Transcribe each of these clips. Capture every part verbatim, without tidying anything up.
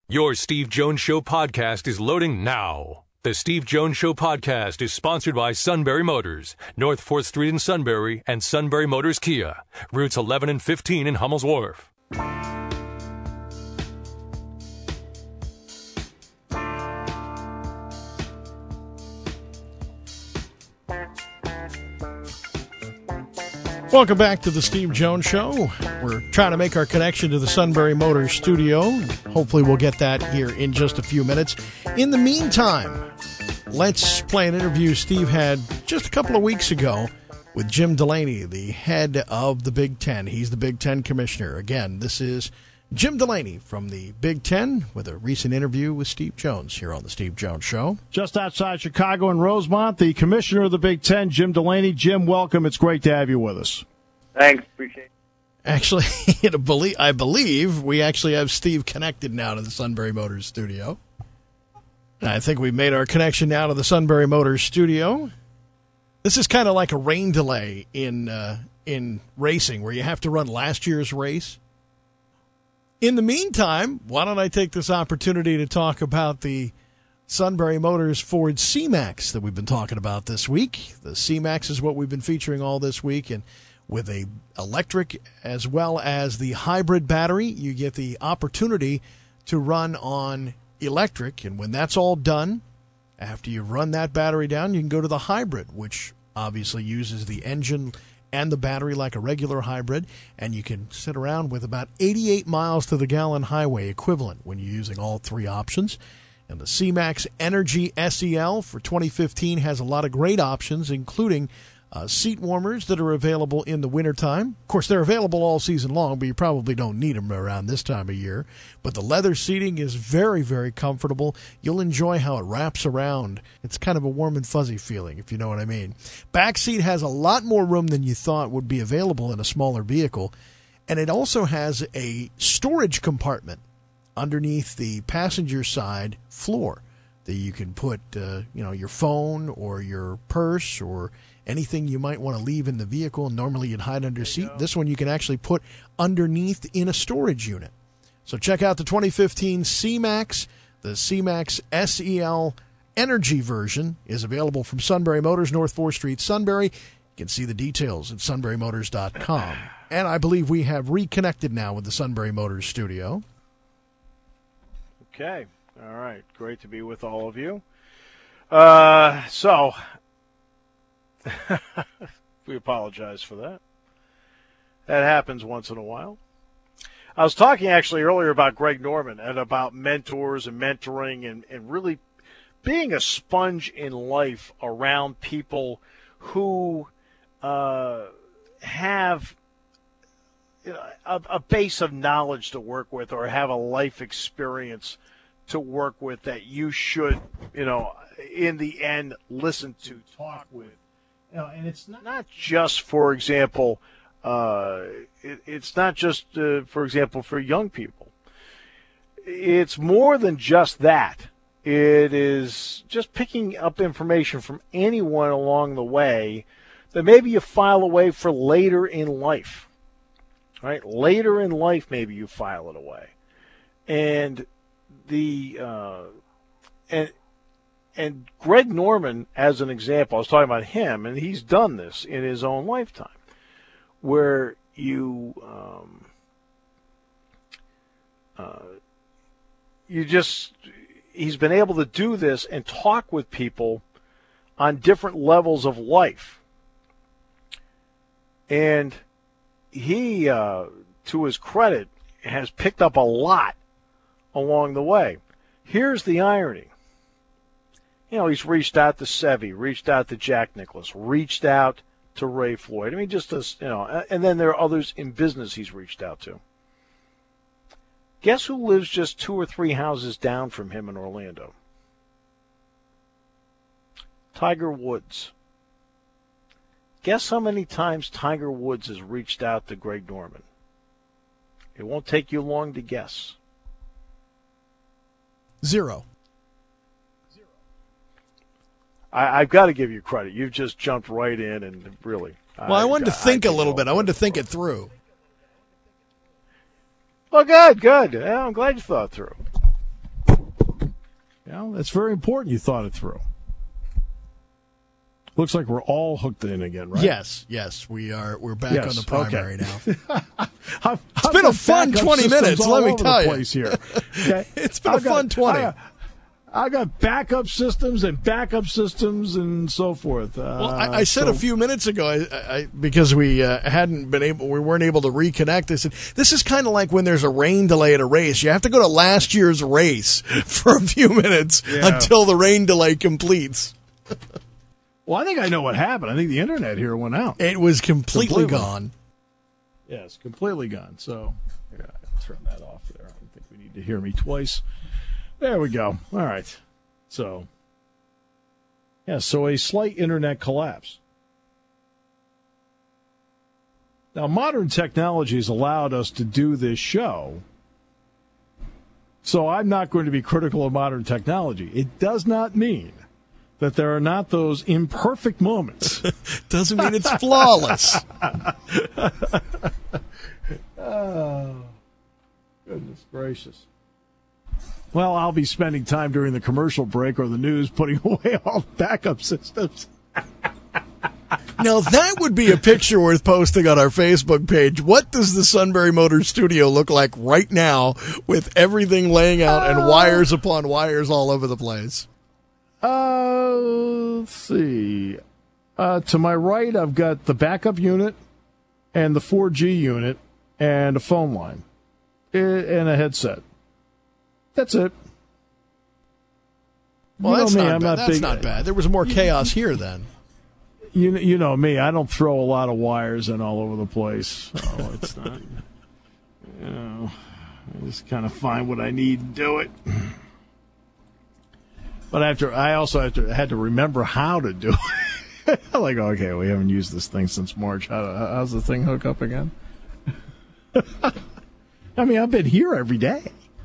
Your Steve Jones Show podcast is loading now. The Steve Jones Show podcast is sponsored by Sunbury Motors, North fourth Street in Sunbury, and Sunbury Motors Kia, routes eleven and fifteen in Hummel's Wharf. Welcome back to the Steve Jones Show. We're trying to make our connection to the Sunbury Motors studio. Hopefully we'll get that here in just a few minutes. In the meantime, let's play an interview Steve had just a couple of weeks ago with Jim Delaney, the head of the Big Ten. He's the Big Ten commissioner. Again, this is Jim Delaney from the Big Ten with a recent interview with Steve Jones here on the Steve Jones Show. Just outside Chicago in Rosemont, the commissioner of the Big Ten, Jim Delaney. Jim, welcome. It's great to have you with us. Thanks. Appreciate it. Actually, I believe we actually have Steve connected now to the Sunbury Motors studio. I think we made our connection now to the Sunbury Motors studio. This is kind of like a rain delay in uh, in racing where you have to run last year's race. In the meantime, why don't I take this opportunity to talk about the Sunbury Motors Ford C-Max that we've been talking about this week. The C-Max is what we've been featuring all this week, and with a electric as well as the hybrid battery, you get the opportunity to run on electric, and when that's all done, after you run that battery down, you can go to the hybrid, which obviously uses the engine and the battery like a regular hybrid, and you can sit around with about eighty-eight miles to the gallon highway equivalent when you're using all three options. And the C-Max Energy S E L for twenty fifteen has a lot of great options, including uh, seat warmers that are available in the wintertime. Of course, they're available all season long, but you probably don't need them around this time of year. But the leather seating is very, very comfortable. You'll enjoy how it wraps around. It's kind of a warm and fuzzy feeling, if you know what I mean. Back seat has a lot more room than you thought would be available in a smaller vehicle. And it also has a storage compartment underneath the passenger side floor that you can put uh, you know, your phone or your purse or anything you might want to leave in the vehicle. Normally you'd hide under seat. This one you can actually put underneath in a storage unit. So check out the twenty fifteen C-Max. The C-Max S E L Energy version is available from Sunbury Motors, North fourth Street, Sunbury. You can see the details at sunbury motors dot com. And I believe we have reconnected now with the Sunbury Motors studio. Okay. All right. Great to be with all of you. Uh, so, we apologize for that. That happens once in a while. I was talking actually earlier about Greg Norman and about mentors and mentoring and, and really being a sponge in life around people who uh, have you know, a, a base of knowledge to work with or have a life experience to work with that you should, you know, in the end, listen to, talk with. You know, and it's not, not just, for example, uh, it, it's not just, uh, for example, for young people. It's more than just that. It is just picking up information from anyone along the way that maybe you file away for later in life. Right? Later in life, maybe you file it away. And the uh, and and Greg Norman, as an example, I was talking about him, and he's done this in his own lifetime, where you um, uh, you just he's been able to do this and talk with people on different levels of life, and he, uh, to his credit, has picked up a lot along the way. Here's the irony. You know, he's reached out to Seve, reached out to Jack Nicklaus, reached out to Ray Floyd. I mean, just as, you know, and then there are others in business he's reached out to. Guess who lives just two or three houses down from him in Orlando? Tiger Woods. Guess how many times Tiger Woods has reached out to Greg Norman? It won't take you long to guess. Zero. Zero. I, I've got to give you credit. You've just jumped right in and really. Well, I, I wanted to think I, a little bit. I wanted to think it through. Well, good, good. Yeah, I'm glad you thought it through. You know, that's very important you thought it through. Looks like we're all hooked in again, right? Yes, yes, we are. We're back yes, on the primary okay. now. I've, It's I've been a got fun backup twenty systems minutes, all let me over tell the you. place here. Okay? It's been a I've fun got, twenty. I, I got backup systems and backup systems and so forth. Uh, Well, I, I said so, a few minutes ago, I, I, because we uh, hadn't been able, we weren't able to reconnect. I said this is kind of like when there's a rain delay at a race. You have to go to last year's race for a few minutes Yeah. until the rain delay completes. Well, I think I know what happened. I think the internet here went out. It was completely, Completely. gone. Yes, completely gone. So, here, I turn that off there. I don't think we need to hear me twice. There we go. All right. So, yeah, so a slight internet collapse. Now, modern technology has allowed us to do this show, so I'm not going to be critical of modern technology. It does not mean that there are not those imperfect moments. Doesn't mean it's flawless. Oh, goodness gracious. Well, I'll be spending time during the commercial break or the news putting away all the backup systems. Now, that would be a picture worth posting on our Facebook page. What does the Sunbury Motors studio look like right now with everything laying out and wires upon wires all over the place? Uh, let's see. Uh, to my right, I've got the backup unit and the four G unit and a phone line I- and a headset. That's it. Well, You know that's, me, not, I'm bad. not that's big- not bad. There was more chaos here then. You you know me, I don't throw a lot of wires in all over the place. So it's not, you know, I just kind of find what I need and do it. But I have to, I also have to, had to remember how to do it. I'm like, okay, we haven't used this thing since March. How, how's the thing hook up again? I mean, I've been here every day.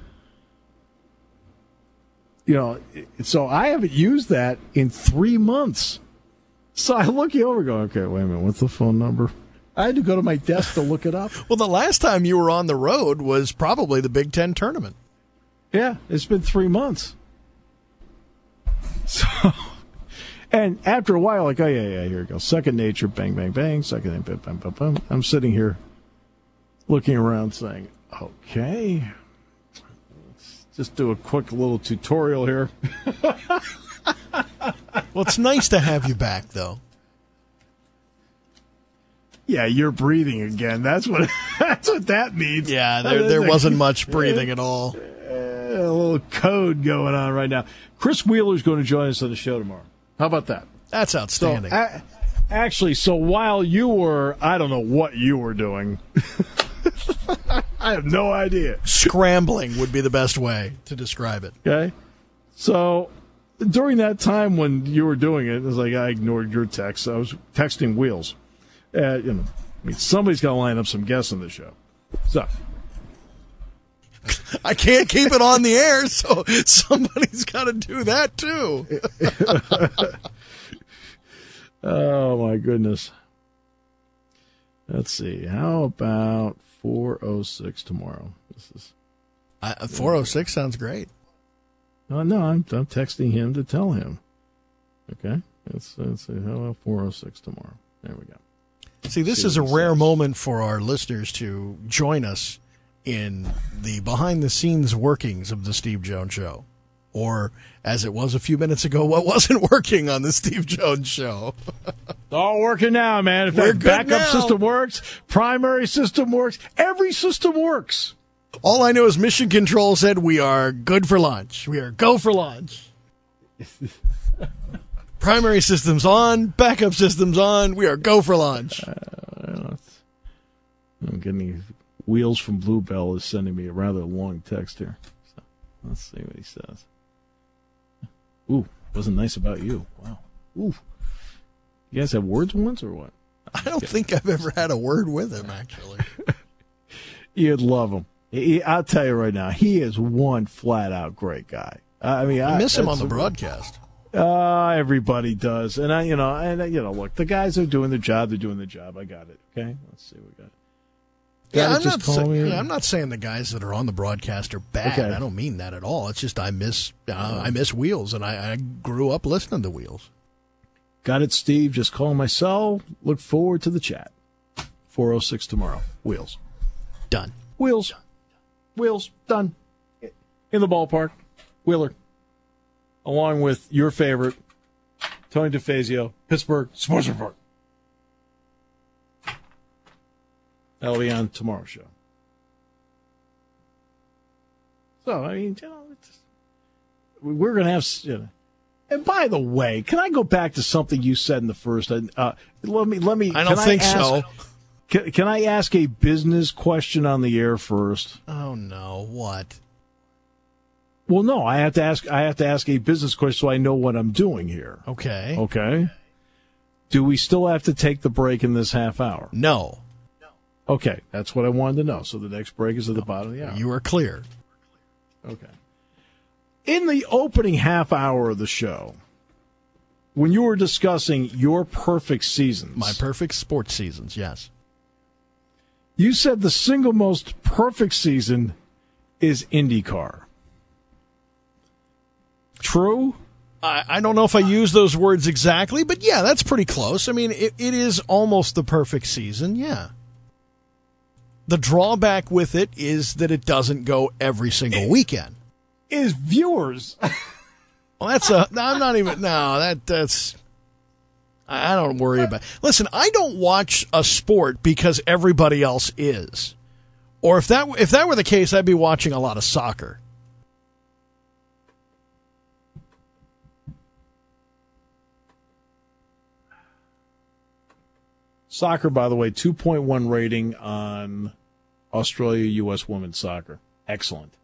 You know, so I haven't used that in three months. So I look you over, go, okay, wait a minute, what's the phone number? I had to go to my desk to look it up. Well, the last time you were on the road was probably the Big Ten tournament. Yeah, it's been three months. So, and after a while, like, oh, yeah, yeah, here we go. Second nature, bang, bang, bang. Second nature, bang, bang, bang. I'm sitting here looking around saying, okay, let's just do a quick little tutorial here. Well, it's nice to have you back, though. Yeah, you're breathing again. That's what that's what that means. Yeah, there there wasn't much breathing at all. A little code going on right now. Chris Wheeler's going to join us on the show tomorrow. How about that? That's So, outstanding. a- actually, so while you were, I don't know what you were doing. I have no idea. Scrambling would be the best way to describe it. Okay? So during that time when you were doing it, it was like I ignored your text. I was texting Wheels. Uh, you know, I mean, somebody's got to line up some guests on the show. So, I can't keep it on the air, so somebody's got to do that too. oh my goodness. Let's see. How about four oh six tomorrow? This is I, four oh six sounds great. No, no, I'm, I'm texting him to tell him. Okay? Let's, let's see. How about four oh six tomorrow? There we go. See, this See is a what he rare says. moment for our listeners to join us in the behind-the-scenes workings of the Steve Jones Show. Or, as it was a few minutes ago, what wasn't working on the Steve Jones Show. It's all working now, man. If We're that good backup now. system works, primary system works, every system works. All I know is Mission Control said we are good for launch. We are go for launch. Primary systems on, backup systems on. We are go for launch. I'm getting Wheels from Bluebell is sending me a rather long text here. So let's see what he says. Ooh, wasn't nice about you. Wow. Ooh. You guys have words once or what? I don't think I've ever had a word with him, actually. You'd love him. He, I'll tell you right now, he is one flat-out great guy. I mean, I I miss him on that's- the broadcast. Uh, everybody does, and I, you know, and you know, look, the guys are doing their job. They're doing the job. I got it. Okay, let's see what we got. Yeah, Gotta I'm just not, call say, me. yeah, I'm not saying the guys that are on the broadcast are bad. Okay. I don't mean that at all. It's just I miss uh, I miss Wheels, and I, I grew up listening to Wheels. Got it, Steve. Just call my cell. Look forward to the chat. four oh six tomorrow. Wheels. Done. Wheels. Wheels. Done. In the ballpark. Wheeler. Along with your favorite, Tony DeFazio, Pittsburgh Sports Report. That'll be on tomorrow's show. So, I mean, you know, it's, we're going to have... You know, and by the way, can I go back to something you said in the first? Uh, let me. Let me. I don't can think I ask, so. Can, can I ask a business question on the air first? Oh no! What? Well, no. I have to ask. I have to ask a business question so I know what I'm doing here. Okay. Okay. Do we still have to take the break in this half hour? No. Okay, that's what I wanted to know. So the next break is at the bottom of the hour. You are clear. Okay. In the opening half hour of the show, when you were discussing your perfect seasons, My perfect sports seasons, yes. you said the single most perfect season is IndyCar. True? I, I don't know if I use those words exactly, but yeah, that's pretty close. I mean, it, it is almost the perfect season, yeah. The drawback with it is that it doesn't go every single weekend. Is viewers. Well, that's a. I'm not even. No, that that's. I don't worry about. Listen, I don't watch a sport because everybody else is, or if that if that were the case, I'd be watching a lot of soccer. Soccer, by the way, two point one rating on Australia U S women's soccer. Excellent.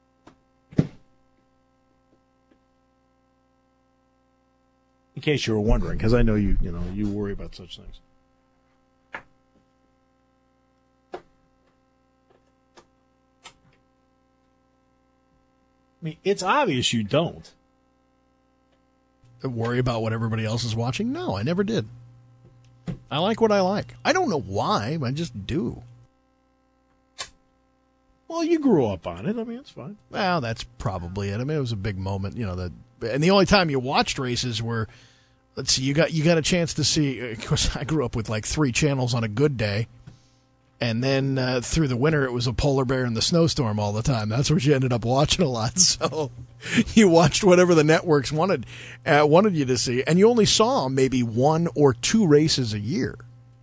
In case you were wondering, because I know you, you know, you worry about such things. I mean, it's obvious you don't. Worry about what everybody else is watching? No, I never did. I like what I like. I don't know why, but I just do. Well, you grew up on it. I mean, it's fine. Well, that's probably it. I mean, it was a big moment, you know. That, and the only time you watched races were, let's see, you got you got a chance to see. Of course, I grew up with like three channels on a good day, and then uh, through the winter it was a polar bear and the snowstorm all the time. That's what you ended up watching a lot. So you watched whatever the networks wanted uh, wanted you to see, and you only saw maybe one or two races a year.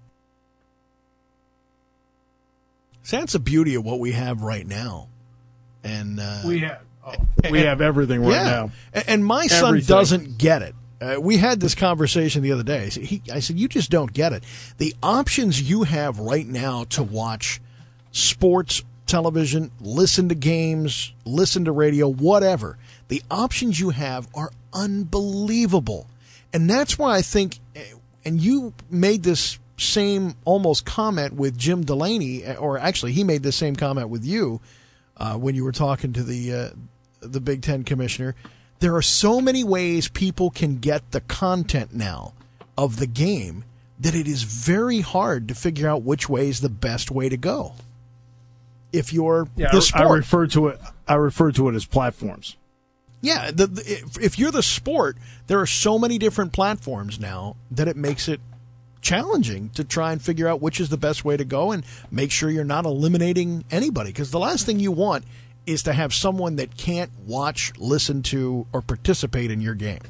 So that's the beauty of what we have right now. And uh, We have oh, we have everything right yeah. now. And- And my son Everything. doesn't get it. Uh, we had this conversation the other day. I said, he, I said, you just don't get it. The options you have right now to watch sports, television, listen to games, listen to radio, whatever, the options you have are unbelievable. And that's why I think, and you made this same almost comment with Jim Delaney, or actually he made the same comment with you uh, when you were talking to the uh, the Big Ten commissioner. There are so many ways people can get the content now of the game that it is very hard to figure out which way is the best way to go. If you're Yeah, the I, sport. I refer to it. I refer to it as platforms. Yeah, the, the, if, if you're the sport, there are so many different platforms now that it makes it challenging to try and figure out which is the best way to go and make sure you're not eliminating anybody. Because the last thing you want is to have someone that can't watch, listen to, or participate in your game.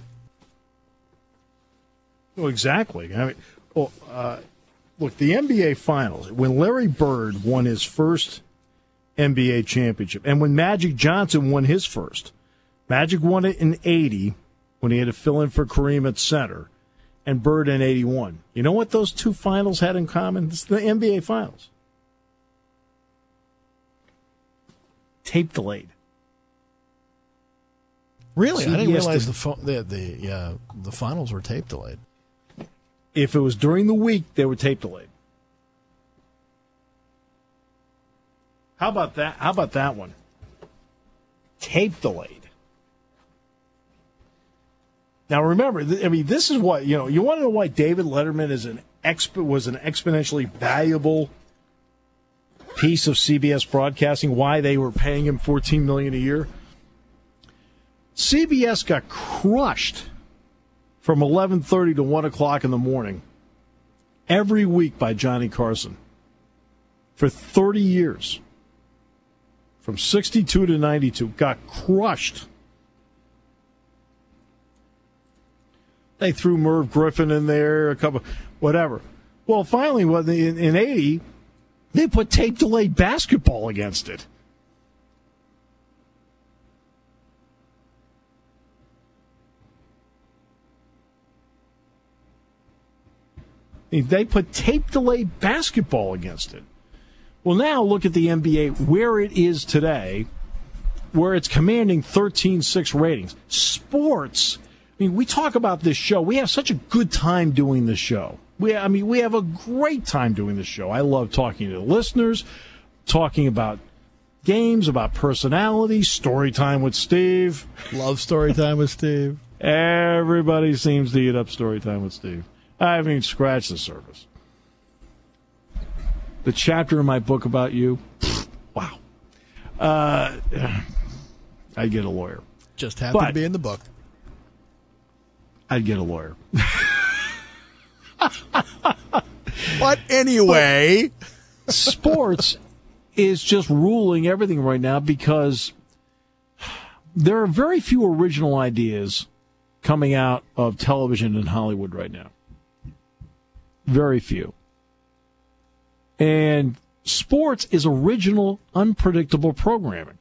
Well, exactly. I mean, well, uh, look, the N B A Finals, when Larry Bird won his first N B A championship, and when Magic Johnson won his first, Magic won it in eighty when he had to fill in for Kareem at center, and Bird in eighty-one. You know what those two finals had in common? It's the N B A Finals. Tape delayed. Really, I didn't C B S realize did- the fo- the the, uh, the finals were tape delayed. If it was during the week, they were tape delayed. How about that? How about that one? Tape delayed. Now remember, th- I mean, this is what you know. You want to know why David Letterman is an exp- was an exponentially valuable piece of C B S Broadcasting, why they were paying him fourteen million dollars a year. C B S got crushed from eleven thirty to one o'clock in the morning every week by Johnny Carson for thirty years. From sixty-two to ninety-two, got crushed. They threw Merv Griffin in there, a couple, whatever. Well, finally, in, in eighty, they put tape-delayed basketball against it. They put tape-delayed basketball against it. Well, now look at the N B A, where it is today, where it's commanding thirteen six ratings. Sports, I mean, we talk about this show. We have such a good time doing this show. We, I mean, we have a great time doing this show. I love talking to the listeners, talking about games, about personality, story time with Steve. Love story time with Steve. Everybody seems to eat up story time with Steve. I haven't even scratched the surface. The chapter in my book about you, wow. Uh, I'd get a lawyer. Just happened But to be in the book. I'd get a lawyer. But anyway, sports is just ruling everything right now because there are very few original ideas coming out of television in Hollywood right now. Very few. And sports is original, unpredictable programming.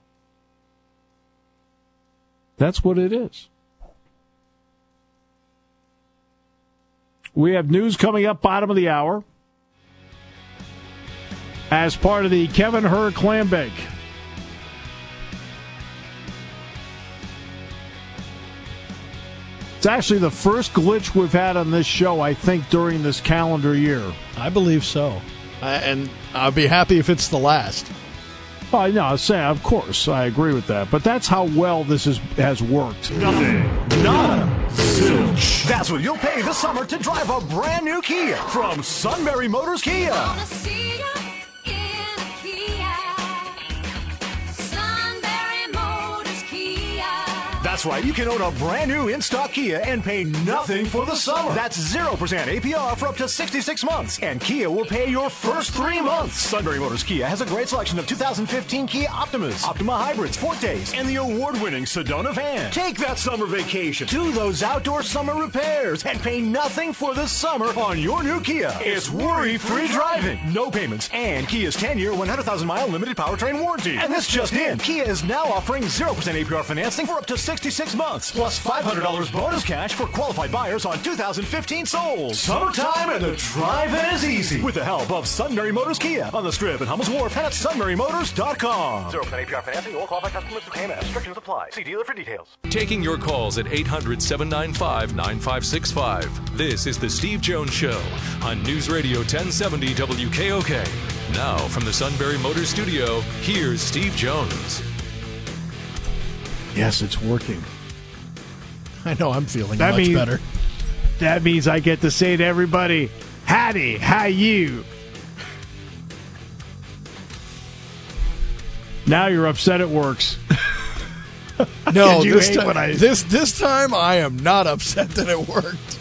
That's what it is. We have news coming up bottom of the hour as part of the Kevin Hur Clam Bake. It's actually the first glitch we've had on this show, I think, during this calendar year. I believe so. I, and I'll be happy if it's the last. Oh, no, I was saying, of course, I agree with that. But that's how well this is, has worked. Nothing. Nada. Zilch. That's what you'll pay this summer to drive a brand new Kia from Sunbury Motors Kia. That's right, you can own a brand new in-stock Kia and pay nothing for the summer. That's zero percent A P R for up to sixty-six months. And Kia will pay your first three months. Sunbury Motors Kia has a great selection of two thousand fifteen Kia Optimas, Optima Hybrids, Fortes, and the award-winning Sedona van. Take that summer vacation, do those outdoor summer repairs, and pay nothing for the summer on your new Kia. It's worry-free driving, no payments, and Kia's ten-year, one hundred thousand mile limited powertrain warranty. And this just in, Kia is now offering zero percent A P R financing for up to sixty-six months, plus five hundred dollars bonus cash for qualified buyers on two thousand fifteen Souls. Summertime and the drive-in is easy with the help of Sunbury Motors Kia on the Strip at Hummels Wharf and at sunbury motors dot com. zero percent A P R financing, all qualified customers through K M S. Restrictions apply. See dealer for details. Taking your calls at eight hundred, seven nine five, nine five six five. This is The Steve Jones Show on News Radio ten seventy W K O K. Now, from the Sunbury Motors Studio, here's Steve Jones. Yes, it's working. I know I'm feeling that much means, better. That means I get to say to everybody, howdy, how you? Now you're upset it works. No, you this hate time, when I- this this time I am not upset that it worked.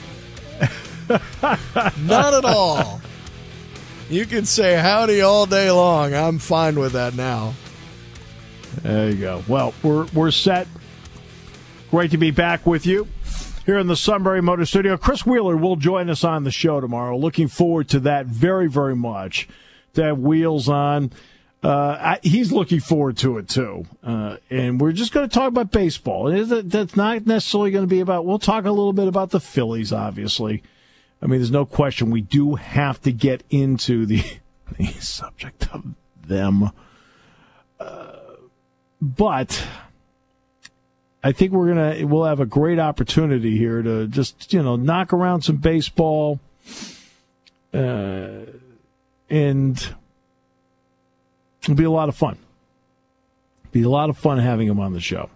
Not at all. You can say howdy all day long. I'm fine with that now. There you go. Well, we're we're set. Great to be back with you here in the Sunbury Motor Studio. Chris Wheeler will join us on the show tomorrow. Looking forward to that very, very much. To have Wheels on. Uh, I, he's looking forward to it, too. Uh, and we're just going to talk about baseball. It is, that's not necessarily going to be about, we'll talk a little bit about the Phillies, obviously. I mean, there's no question we do have to get into the, the subject of them. Uh, but I think we're going to, we'll have a great opportunity here to just, you know, knock around some baseball. Uh, and it'll be a lot of fun. Be a lot of fun having him on the show.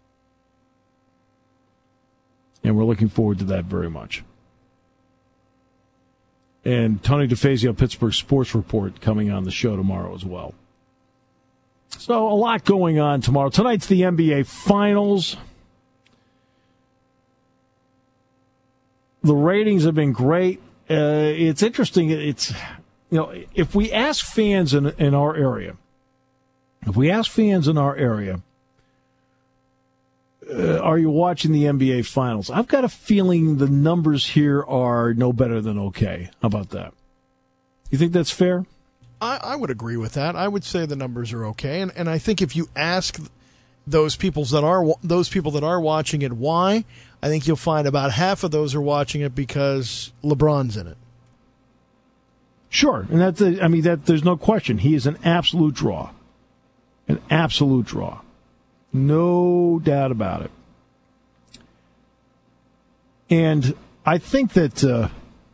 And we're looking forward to that very much. And Tony DeFazio, Pittsburgh Sports Report, coming on the show tomorrow as well. So a lot going on tomorrow. Tonight's the N B A Finals. The ratings have been great. Uh, it's interesting. It's, you know, if we ask fans in in our area, if we ask fans in our area, uh, are you watching the N B A Finals? I've got a feeling the numbers here are no better than okay. How about that? You think that's fair? I, I would agree with that. I would say the numbers are okay, and and I think if you ask those people that are those people that are watching it why, I think you'll find about half of those are watching it because LeBron's in it. Sure, and that's a, I mean that there's no question. He is an absolute draw, an absolute draw, no doubt about it. And I think that. Uh,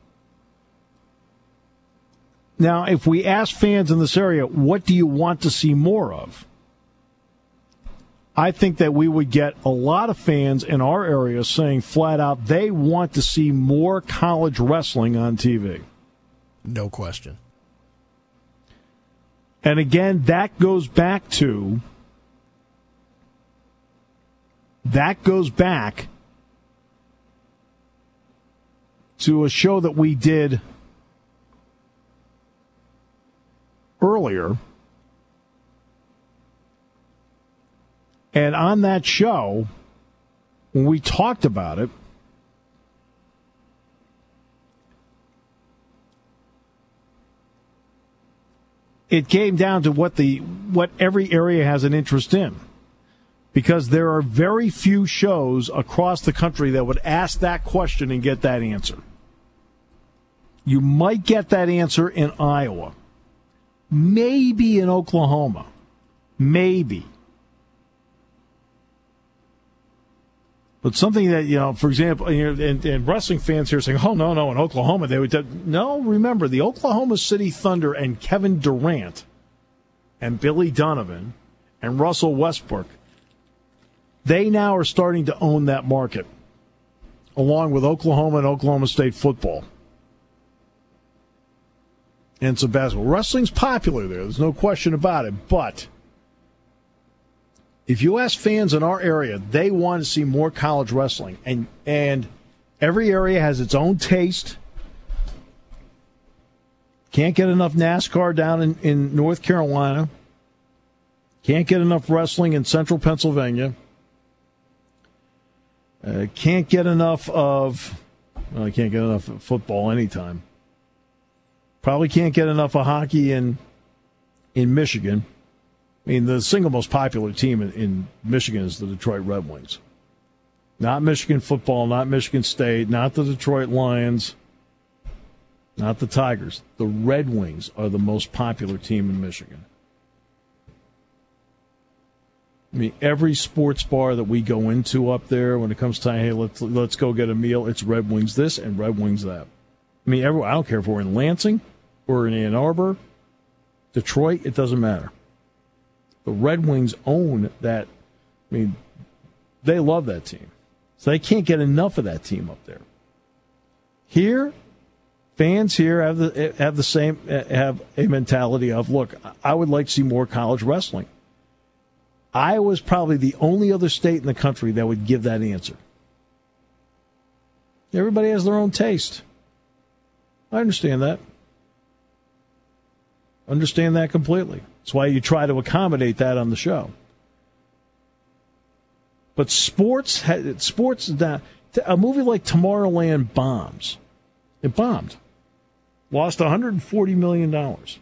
Now, if we ask fans in this area, what do you want to see more of? I think that we would get a lot of fans in our area saying flat out they want to see more college wrestling on T V. No question. And again, that goes back to, that goes back to a show that we did earlier, and on that show, when we talked about it, it came down to what the what every area has an interest in, because there are very few shows across the country that would ask that question and get that answer. You might get that answer in Iowa. Maybe in Oklahoma. Maybe. But something that, you know, for example, and, and wrestling fans here are saying, oh, no, no, in Oklahoma they would. Do. No, remember, the Oklahoma City Thunder and Kevin Durant and Billy Donovan and Russell Westbrook, they now are starting to own that market, along with Oklahoma and Oklahoma State football. And some basketball. Wrestling's popular there. There's no question about it. But if you ask fans in our area, they want to see more college wrestling. And and every area has its own taste. Can't get enough NASCAR down in, in North Carolina. Can't get enough wrestling in central Pennsylvania. Uh, can't get enough of, well, I can't get enough of football anytime. Probably can't get enough of hockey in in Michigan. I mean, the single most popular team in, in Michigan is the Detroit Red Wings. Not Michigan football, not Michigan State, not the Detroit Lions, not the Tigers. The Red Wings are the most popular team in Michigan. I mean, every sports bar that we go into up there, when it comes to, hey, let's let's go get a meal, it's Red Wings this and Red Wings that. I mean, everyone, I don't care if we're in Lansing or in Ann Arbor, Detroit, it doesn't matter. The Red Wings own that. I mean, they love that team. So they can't get enough of that team up there. Here, fans here have the have the same have a mentality of, look, I would like to see more college wrestling. Iowa's probably the only other state in the country that would give that answer. Everybody has their own taste. I understand that. Understand that completely. That's why you try to accommodate that on the show. But sports, sports, a movie like Tomorrowland bombs. It bombed. Lost one hundred forty million dollars.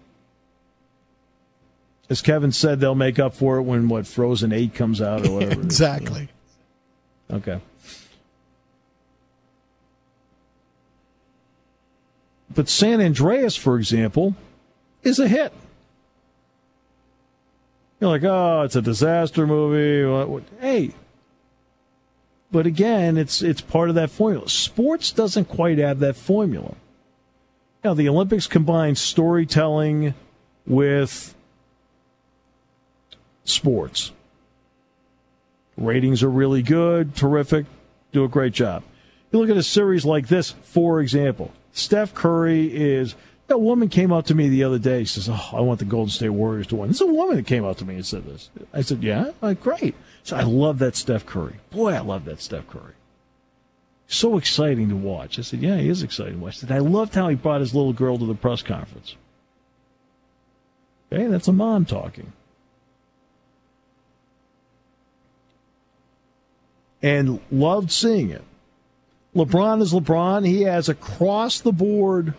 As Kevin said, they'll make up for it when, what, Frozen eight comes out or whatever. Exactly. You know? Okay. But San Andreas, for example, is a hit. You're like, oh, it's a disaster movie. What, what? Hey. But again, it's it's part of that formula. Sports doesn't quite have that formula. Now, the Olympics combine storytelling with sports. Ratings are really good, terrific, do a great job. You look at a series like this, for example. Steph Curry is, A woman came up to me the other day. She says, oh, I want the Golden State Warriors to win. This is a woman that came up to me and said this. I said, yeah? Like, great. So I love that Steph Curry. Boy, I love that Steph Curry. So exciting to watch. I said, yeah, he is exciting to watch. I said, I loved how he brought his little girl to the press conference. Okay, that's a mom talking. And loved seeing it. LeBron is LeBron. He has across-the-board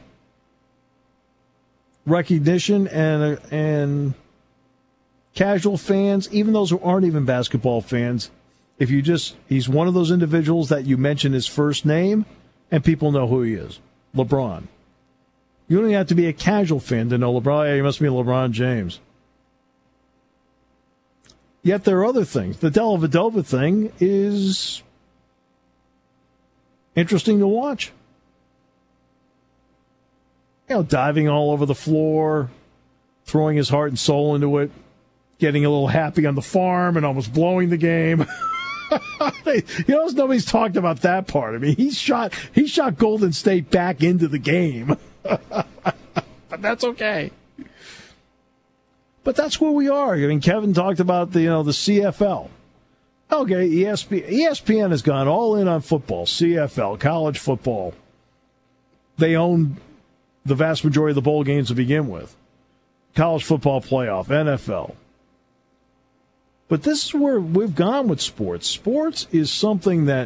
recognition and and casual fans, even those who aren't even basketball fans. If you just, he's one of those individuals that you mention his first name and people know who he is. LeBron. You don't even have to be a casual fan to know LeBron. Yeah, he must be LeBron James. Yet there are other things. The Dellavedova thing is interesting to watch. You know, diving all over the floor, throwing his heart and soul into it, getting a little happy on the farm and almost blowing the game. You know, nobody's talked about that part. I mean, he shot he shot Golden State back into the game. But that's okay. But that's where we are. I mean, Kevin talked about the you know the C F L. Okay, E S P N, E S P N has gone all in on football, C F L, college football. They own the vast majority of the bowl games to begin with. College football playoff, N F L. But this is where we've gone with sports. Sports is something that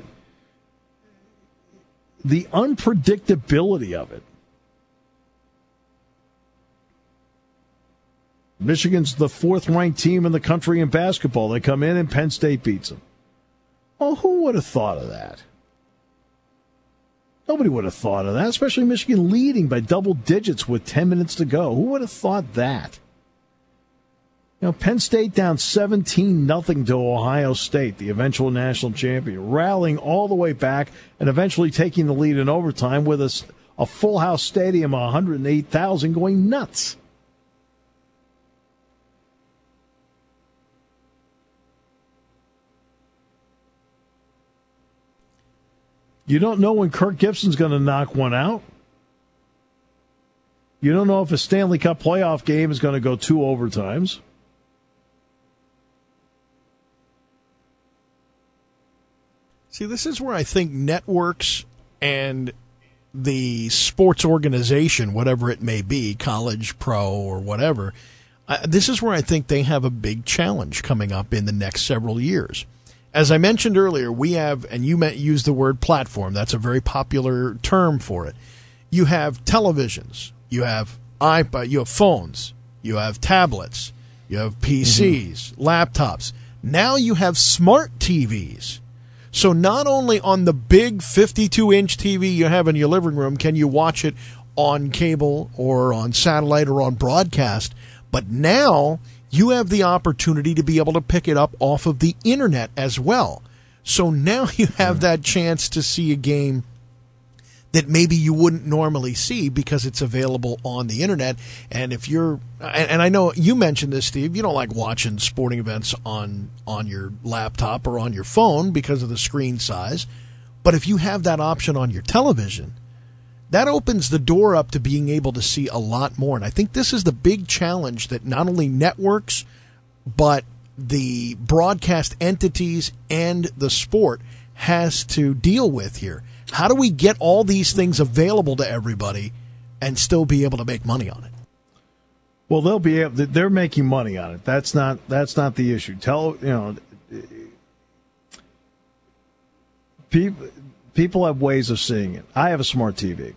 the unpredictability of it. Michigan's the fourth-ranked team in the country in basketball. They come in and Penn State beats them. Oh, who would have thought of that? Nobody would have thought of that, especially Michigan leading by double digits with ten minutes to go. Who would have thought that? You know, Penn State down seventeen nothing to Ohio State, the eventual national champion, rallying all the way back and eventually taking the lead in overtime with a, a full house stadium, one hundred eight thousand going nuts. You don't know when Kirk Gibson's going to knock one out. You don't know if a Stanley Cup playoff game is going to go two overtimes. See, this is where I think networks and the sports organization, whatever it may be, college, pro, or whatever, uh, this is where I think they have a big challenge coming up in the next several years. As I mentioned earlier, we have, and you used the word platform. That's a very popular term for it. You have televisions, you have iPod, you have phones, you have tablets, you have P Cs, mm-hmm. laptops. Now you have smart T Vs. So not only on the big fifty-two inch T V you have in your living room can you watch it on cable or on satellite or on broadcast, but now you have the opportunity to be able to pick it up off of the internet as well. So now you have that chance to see a game that maybe you wouldn't normally see because it's available on the internet. And if you're, and, and I know you mentioned this, Steve, you don't like watching sporting events on, on your laptop or on your phone because of the screen size. But if you have that option on your television, that opens the door up to being able to see a lot more. And I think this is the big challenge that not only networks, but the broadcast entities and the sport has to deal with here. How do we get all these things available to everybody and still be able to make money on it? Well, they'll be able. They're making money on it. That's not. That's not the issue. Tell you know. People. People have ways of seeing it. I have a smart T V.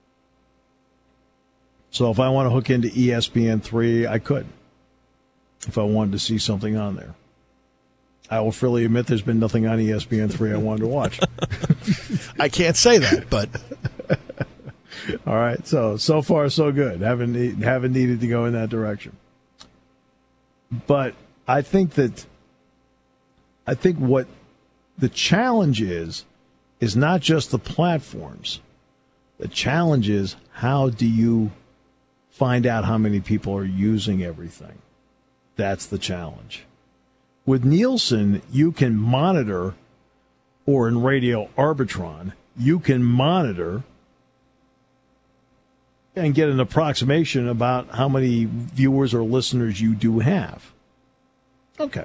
So if I want to hook into E S P N three, I could. If I wanted to see something on there. I will freely admit there's been nothing on E S P N three I wanted to watch. I can't say that, but... All right, so so far so good. Haven't, haven't needed to go in that direction. But I think that... I think what the challenge is, is not just the platforms. The challenge is how do you find out how many people are using everything? That's the challenge. With Nielsen, you can monitor, or in Radio Arbitron, you can monitor and get an approximation about how many viewers or listeners you do have. Okay.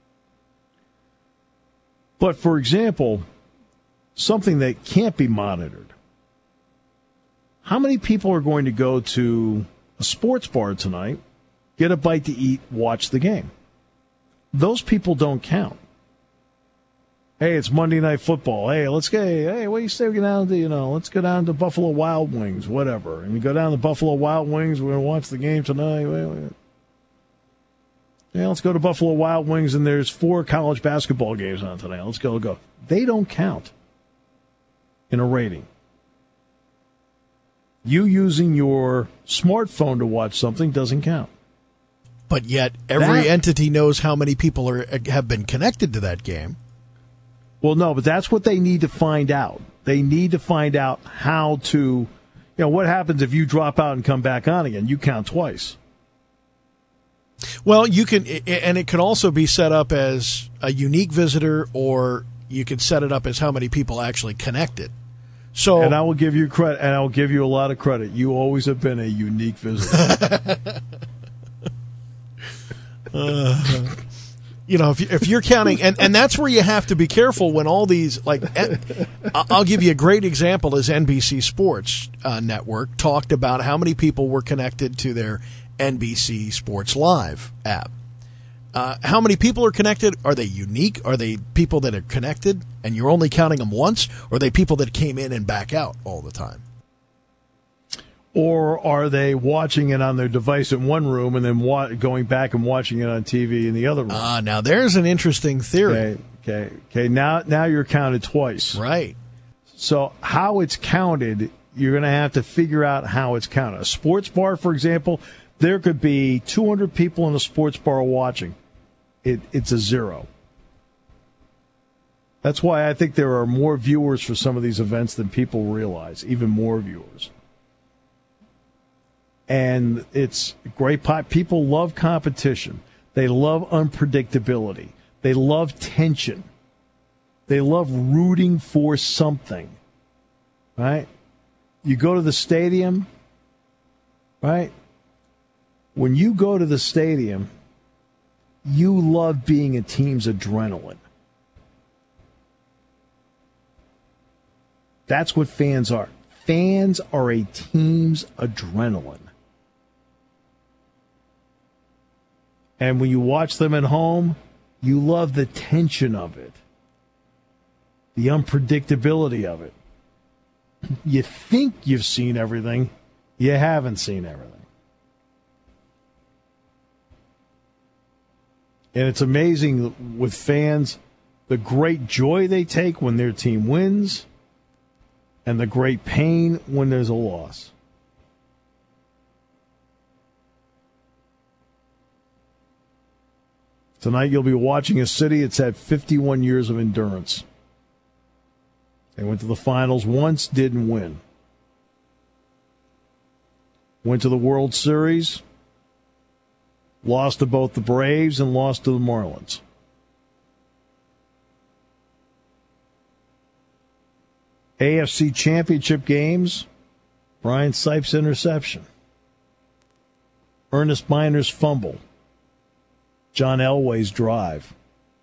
But, for example, something that can't be monitored. How many people are going to go to a sports bar tonight, get a bite to eat, watch the game? Those people don't count. Hey, it's Monday Night Football. Hey, let's go. Hey, what do you say we go down to, you know, let's go down to Buffalo Wild Wings, whatever. And we go down to Buffalo Wild Wings. We're going to watch the game tonight. Wait, wait. Yeah, let's go to Buffalo Wild Wings, and there's four college basketball games on tonight. Let's go, go. They don't count in a rating. You using your smartphone to watch something doesn't count. But yet, every That- entity knows how many people are have been connected to that game. Well, no, but that's what they need to find out. They need to find out how to, you know, what happens if you drop out and come back on again? You count twice. Well, you can, and it can also be set up as a unique visitor, or you can set it up as how many people actually connected. So, And I will give you credit, and I will give you a lot of credit. You always have been a unique visitor. uh, you know, if, you, if you're counting, and, and that's where you have to be careful when all these, like, I'll give you a great example is N B C Sports uh, Network talked about how many people were connected to their N B C Sports Live app. Uh, how many people are connected? Are they unique? Are they people that are connected and you're only counting them once? Or are they people that came in and back out all the time? Or are they watching it on their device in one room and then wa- going back and watching it on T V in the other room? Ah, uh, now there's an interesting theory. Okay, okay, okay. Now, now you're counted twice. Right. So how it's counted, you're going to have to figure out how it's counted. A sports bar, for example, there could be two hundred people in a sports bar watching. It, it's a zero. That's why I think there are more viewers for some of these events than people realize, even more viewers. And it's great pot. People love competition. They love unpredictability. They love tension. They love rooting for something, right? You go to the stadium, right? When you go to the stadium, you love being a team's adrenaline. That's what fans are. Fans are a team's adrenaline. And when you watch them at home, you love the tension of it, the unpredictability of it. You think you've seen everything, you haven't seen everything. And it's amazing with fans, the great joy they take when their team wins and the great pain when there's a loss. Tonight you'll be watching a city that's had fifty-one years of endurance. They went to the finals once, didn't win. Went to the World Series, lost to both the Braves and lost to the Marlins. A F C Championship games, Brian Sipes' interception. Ernest Miner's fumble. John Elway's drive.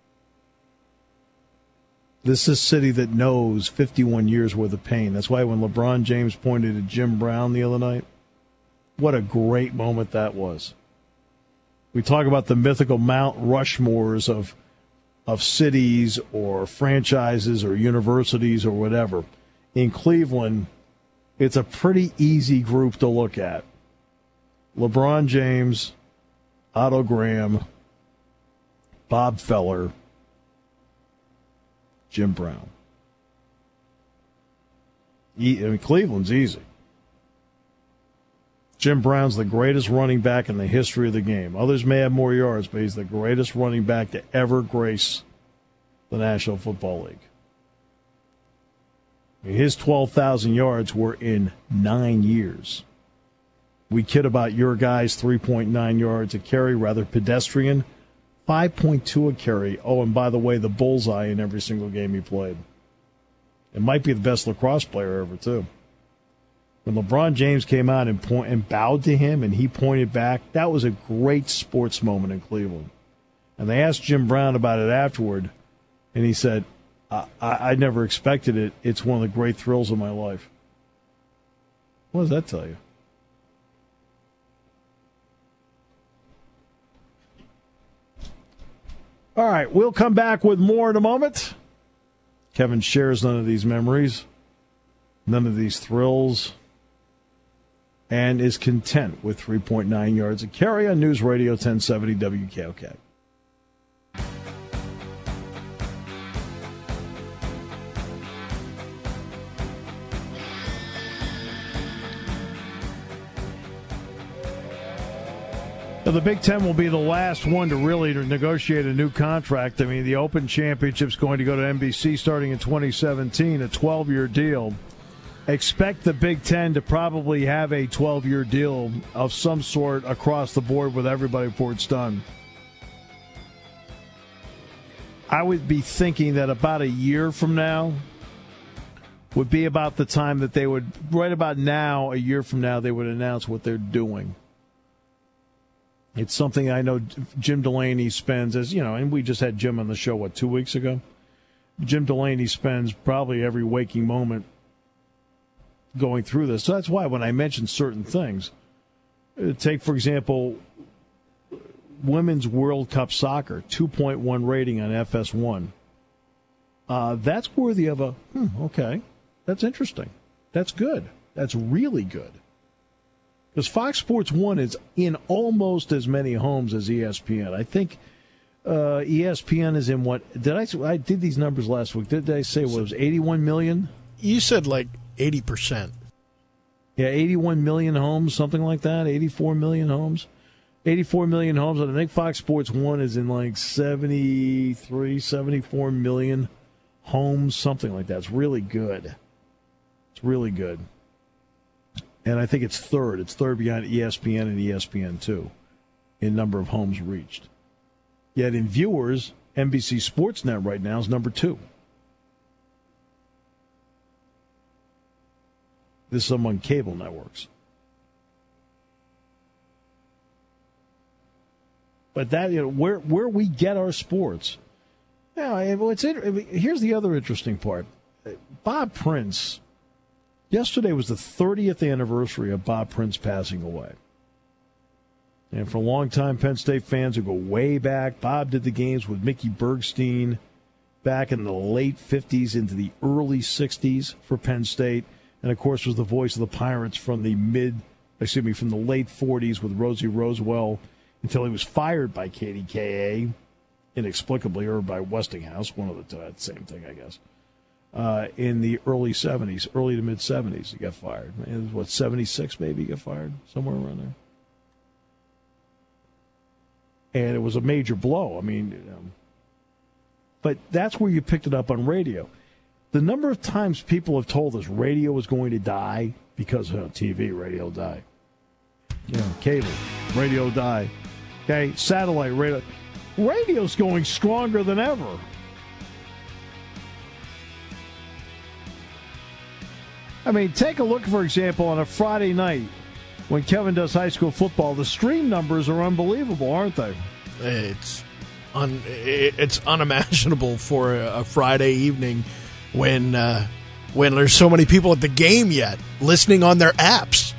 This is a city that knows fifty-one years worth of pain. That's why when LeBron James pointed to Jim Brown the other night, what a great moment that was. We talk about the mythical Mount Rushmores of of cities or franchises or universities or whatever. In Cleveland, it's a pretty easy group to look at. LeBron James, Otto Graham, Bob Feller, Jim Brown. I mean, Cleveland's easy. Jim Brown's the greatest running back in the history of the game. Others may have more yards, but he's the greatest running back to ever grace the National Football League. I mean, his twelve thousand yards were in nine years. We kid about your guy's three point nine yards a carry, rather pedestrian. five point two a carry. Oh, and by the way, the bullseye in every single game he played. It might be the best lacrosse player ever, too. When LeBron James came out and point, and bowed to him and he pointed back, that was a great sports moment in Cleveland. And they asked Jim Brown about it afterward, and he said, I, I, I never expected it. It's one of the great thrills of my life. What does that tell you? All right, we'll come back with more in a moment. Kevin shares none of these memories, none of these thrills, and is content with three point nine yards a carry on News Radio ten seventy W K O K. Now, the Big Ten will be the last one to really negotiate a new contract. I mean, the Open Championship's going to go to N B C starting in twenty seventeen, a twelve-year deal. Expect the Big Ten to probably have a twelve-year deal of some sort across the board with everybody before it's done. I would be thinking that about a year from now would be about the time that they would, right about now, a year from now, they would announce what they're doing. It's something I know Jim Delaney spends, as you know, and we just had Jim on the show, what, two weeks ago? Jim Delaney spends probably every waking moment going through this. So that's why when I mention certain things, take, for example, Women's World Cup Soccer, two point one rating on F S one. Uh, that's worthy of a, hmm, okay, that's interesting. That's good. That's really good. Because Fox Sports one is in almost as many homes as E S P N. I think uh, E S P N is in what? Did I? I did these numbers last week. Did I say what, it was eighty-one million? You said like eighty percent. Yeah, eighty-one million homes, something like that. eighty-four million homes. eighty-four million homes. And I think Fox Sports one is in like seventy-three, seventy-four million homes, something like that. It's really good. It's really good. And I think it's third. It's third behind E S P N and E S P N two in number of homes reached. Yet in viewers, N B C Sportsnet right now is number two. This is among cable networks. But that, you know, where where we get our sports. Yeah, well, it's here's the other interesting part. Bob Prince. Yesterday was the thirtieth anniversary of Bob Prince passing away. And for a long time, Penn State fans who go way back, Bob did the games with Mickey Bergstein back in the late fifties into the early sixties for Penn State. And, of course, was the voice of the Pirates from the mid, excuse me, from the late forties with Rosie Rosewell until he was fired by K D K A, inexplicably, or by Westinghouse, one of the two, same thing, I guess. Uh, in the early seventies, early to mid-seventies, he got fired. It was, what, seventy-six maybe he got fired? Somewhere around there. And it was a major blow. I mean, you know, but that's where you picked it up on radio. The number of times people have told us radio was going to die because of oh, T V, radio die. You know, cable, radio die. Okay, satellite, radio. Radio's going stronger than ever. I mean, take a look, for example, on a Friday night when Kevin does high school football. The stream numbers are unbelievable, aren't they? It's un, it's unimaginable for a Friday evening when uh, when there's so many people at the game yet listening on their apps.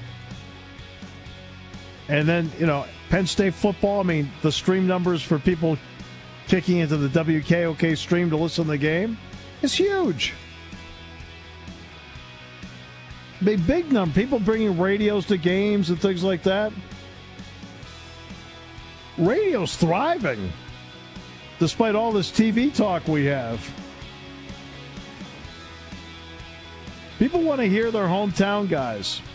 And then, you know, Penn State football, I mean, the stream numbers for people kicking into the W K O K stream to listen to the game is huge. Big, big number. People bringing radios to games and things like that. Radio's thriving, despite all this T V talk we have. People want to hear their hometown guys.